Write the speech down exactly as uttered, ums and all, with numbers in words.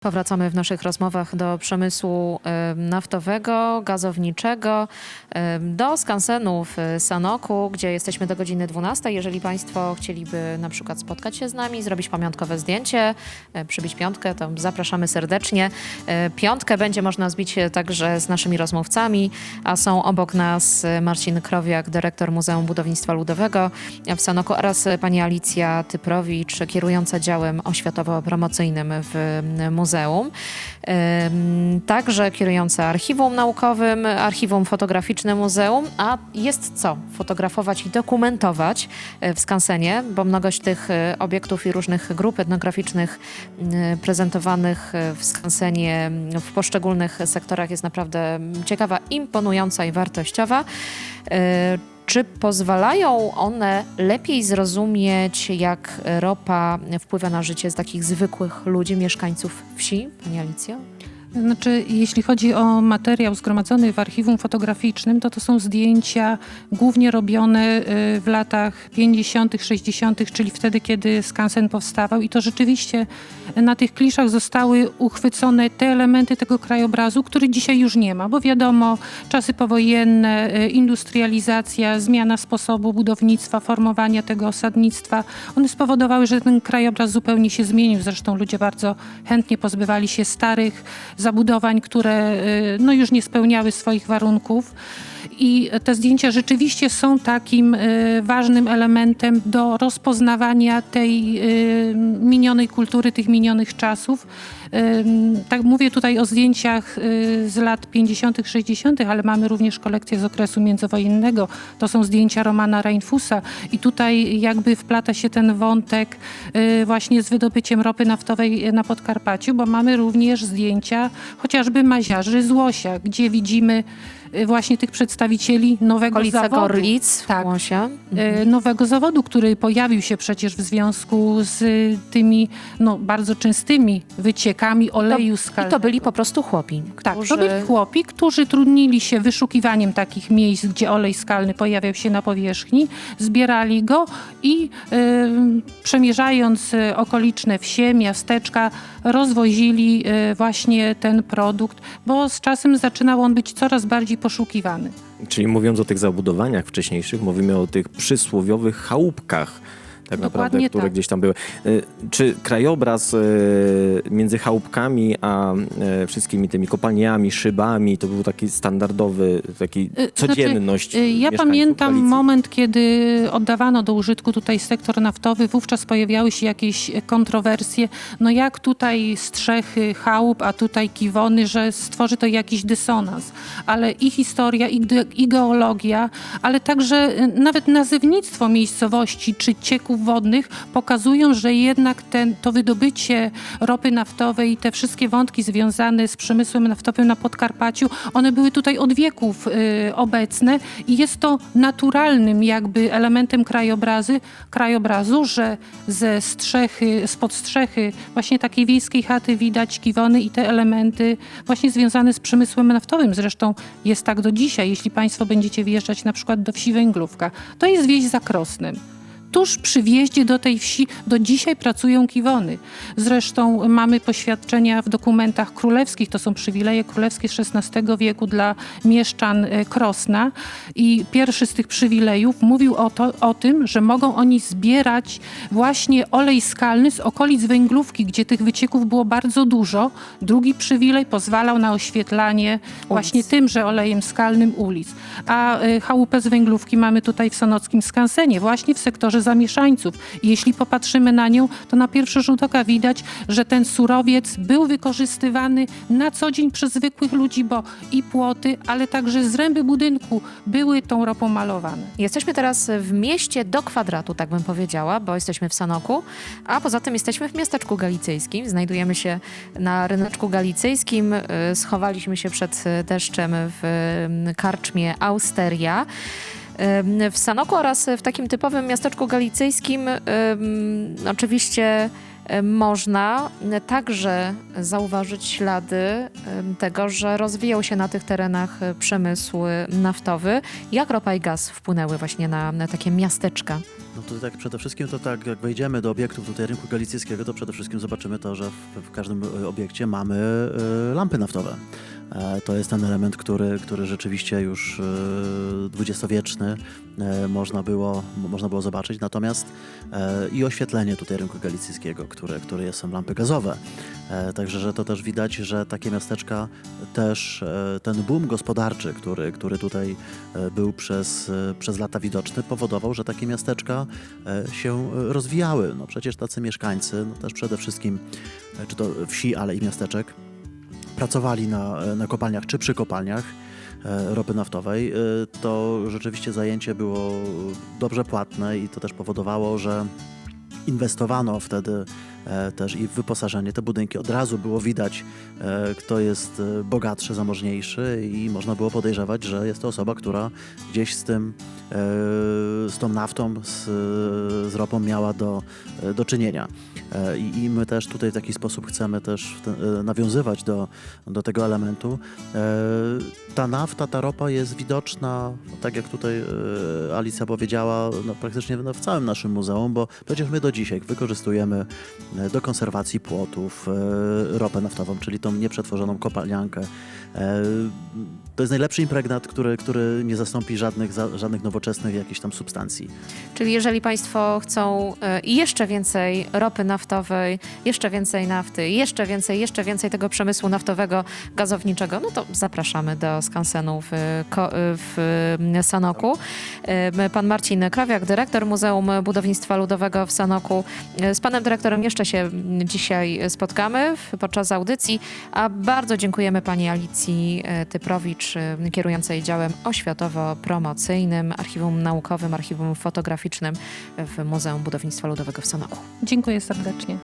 Powracamy w naszych rozmowach do przemysłu naftowego, gazowniczego, do skansenu w Sanoku, gdzie jesteśmy do godziny dwunastej. Jeżeli Państwo chcieliby na przykład spotkać się z nami, zrobić pamiątkowe zdjęcie, przybić piątkę, to zapraszamy serdecznie. Piątkę będzie można zbić także z naszymi rozmówcami, a są obok nas Marcin Krowiak, dyrektor Muzeum Budownictwa Ludowego w Sanoku oraz pani Alicja Typrowicz, kierująca działem oświatowo-promocyjnym w muzeum. Muzeum, także kierująca archiwum naukowym, archiwum fotograficzne muzeum, a jest co fotografować i dokumentować w skansenie, bo mnogość tych obiektów i różnych grup etnograficznych prezentowanych w skansenie w poszczególnych sektorach jest naprawdę ciekawa, imponująca i wartościowa. Czy pozwalają one lepiej zrozumieć, jak ropa wpływa na życie z takich zwykłych ludzi, mieszkańców wsi, pani Alicjo? Znaczy, jeśli chodzi o materiał zgromadzony w archiwum fotograficznym, to to są zdjęcia głównie robione w latach pięćdziesiątych, sześćdziesiątych, czyli wtedy, kiedy skansen powstawał. I to rzeczywiście na tych kliszach zostały uchwycone te elementy tego krajobrazu, który dzisiaj już nie ma, bo wiadomo, czasy powojenne, industrializacja, zmiana sposobu budownictwa, formowania tego osadnictwa, one spowodowały, że ten krajobraz zupełnie się zmienił. Zresztą ludzie bardzo chętnie pozbywali się starych zabudowań, które no, już nie spełniały swoich warunków. I te zdjęcia rzeczywiście są takim y, ważnym elementem do rozpoznawania tej y, minionej kultury, tych minionych czasów. Y, tak mówię tutaj o zdjęciach y, z lat pięćdziesiątych, sześćdziesiątych, ale mamy również kolekcję z okresu międzywojennego. To są zdjęcia Romana Reinfusa i tutaj jakby wplata się ten wątek y, właśnie z wydobyciem ropy naftowej na Podkarpaciu, bo mamy również zdjęcia chociażby maziarzy z Łosia, gdzie widzimy właśnie tych przedstawicieli nowego Okolice zawodu. Gorlic, tak, Łosia. Mhm. Nowego zawodu, który pojawił się przecież w związku z tymi no, bardzo częstymi wyciekami oleju skalnego. I to byli po prostu chłopi. Tak, którzy... to byli chłopi, którzy trudnili się wyszukiwaniem takich miejsc, gdzie olej skalny pojawiał się na powierzchni, zbierali go i y, przemierzając okoliczne wsie, miasteczka, rozwozili y, właśnie ten produkt, bo z czasem zaczynał on być coraz bardziej poszukiwany. Czyli mówiąc o tych zabudowaniach wcześniejszych, mówimy o tych przysłowiowych chałupkach, tak naprawdę, które tak. gdzieś tam były. Czy krajobraz między chałupkami a wszystkimi tymi kopalniami, szybami, to był taki standardowy, taki codzienność znaczy, ja pamiętam Galicji. moment, kiedy oddawano do użytku tutaj sektor naftowy, wówczas pojawiały się jakieś kontrowersje, no jak tutaj strzechy chałup, a tutaj kiwony, że stworzy to jakiś dysonans. Ale i historia, i, i geologia, ale także nawet nazewnictwo miejscowości, czy cieków wodnych pokazują, że jednak ten, to wydobycie ropy naftowej i te wszystkie wątki związane z przemysłem naftowym na Podkarpaciu, one były tutaj od wieków y, obecne i jest to naturalnym jakby elementem krajobrazy, krajobrazu, że ze strzechy, spod strzechy właśnie takiej wiejskiej chaty widać kiwony i te elementy właśnie związane z przemysłem naftowym. Zresztą jest tak do dzisiaj, jeśli Państwo będziecie wjeżdżać na przykład do wsi Węglówka. To jest wieś za Krosnem. Tuż przy wjeździe do tej wsi do dzisiaj pracują kiwony. Zresztą mamy poświadczenia w dokumentach królewskich, to są przywileje królewskie z szesnastego wieku dla mieszczan Krosna i pierwszy z tych przywilejów mówił o, to, o tym, że mogą oni zbierać właśnie olej skalny z okolic Węglówki, gdzie tych wycieków było bardzo dużo. Drugi przywilej pozwalał na oświetlanie ulic. Właśnie tymże olejem skalnym ulic. A chałupę z Węglówki mamy tutaj w sonockim skansenie, właśnie w sektorze zamieszańców. I jeśli popatrzymy na nią, to na pierwszy rzut oka widać, że ten surowiec był wykorzystywany na co dzień przez zwykłych ludzi, bo i płoty, ale także zręby budynku były tą ropą malowane. Jesteśmy teraz w mieście do kwadratu, tak bym powiedziała, bo jesteśmy w Sanoku, a poza tym jesteśmy w miasteczku galicyjskim. Znajdujemy się na ryneczku galicyjskim. Schowaliśmy się przed deszczem w karczmie Austeria. W Sanoku oraz w takim typowym miasteczku galicyjskim um, oczywiście można także zauważyć ślady tego, że rozwijał się na tych terenach przemysł naftowy. Jak ropa i gaz wpłynęły właśnie na, na takie miasteczka? No tutaj tak przede wszystkim to tak, jak wejdziemy do obiektów tutaj rynku galicyjskiego, to przede wszystkim zobaczymy to, że w, w każdym e, obiekcie mamy e, lampy naftowe. E, To jest ten element, który, który rzeczywiście już e, dwudziestowieczny e, można było, można było zobaczyć. Natomiast e, i oświetlenie tutaj rynku galicyjskiego, które, które jest, są lampy gazowe. E, Także, że to też widać, że takie miasteczka też e, ten boom gospodarczy, który, który tutaj e, był przez, e, przez lata widoczny, powodował, że takie miasteczka e, się rozwijały. No przecież tacy mieszkańcy, no też przede wszystkim, e, czy to wsi, ale i miasteczek, pracowali na, na kopalniach czy przy kopalniach e, ropy naftowej, e, to rzeczywiście zajęcie było dobrze płatne i to też powodowało, że inwestowano wtedy e, też i w wyposażenie. Te budynki od razu było widać, e, kto jest e, bogatszy, zamożniejszy i można było podejrzewać, że jest to osoba, która gdzieś z tym, e, z tą naftą, z, z ropą miała do, do czynienia. E, I, I my też tutaj w taki sposób chcemy też w ten, e, nawiązywać do, do tego elementu. E, Ta nafta, ta ropa jest widoczna, no tak jak tutaj e, Alicja powiedziała, no praktycznie no, w całym naszym muzeum, bo przecież my do dzisiaj wykorzystujemy e, do konserwacji płotów e, ropę naftową, czyli tą nieprzetworzoną kopalniankę. E, To jest najlepszy impregnat, który, który nie zastąpi żadnych, za, żadnych nowoczesnych jakichś tam substancji. Czyli jeżeli Państwo chcą y, jeszcze więcej ropy naftowej, jeszcze więcej nafty, jeszcze więcej, jeszcze więcej tego przemysłu naftowego, gazowniczego, no to zapraszamy do skansenu w, Ko- w y, Sanoku. Y, Pan Marcin Krawiak, dyrektor Muzeum Budownictwa Ludowego w Sanoku. Y, Z panem dyrektorem jeszcze się mm, dzisiaj spotkamy w, podczas audycji, a bardzo dziękujemy pani Alicji y, Typrowicz, y, kierującej działem oświatowo-promocyjnym, archiwum naukowym, archiwum fotograficznym w Muzeum Budownictwa Ludowego w Sanoku. Dziękuję serdecznie.